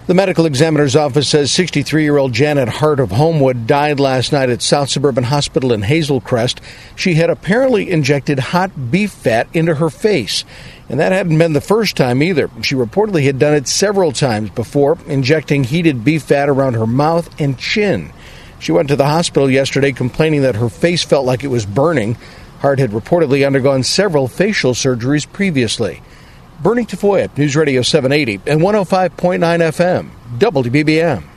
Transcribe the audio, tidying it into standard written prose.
The medical examiner's office says 63-year-old Janet Hart of Homewood died last night at South Suburban Hospital in Hazel Crest. She had apparently injected hot beef fat into her face, and that hadn't been the first time either. She reportedly had done it several times before, injecting heated beef fat around her mouth and chin. She went to the hospital yesterday complaining that her face felt like it was burning. Hart had reportedly undergone several facial surgeries previously. Bernie Tafoya, News Radio 780 and 105.9 FM, WBBM.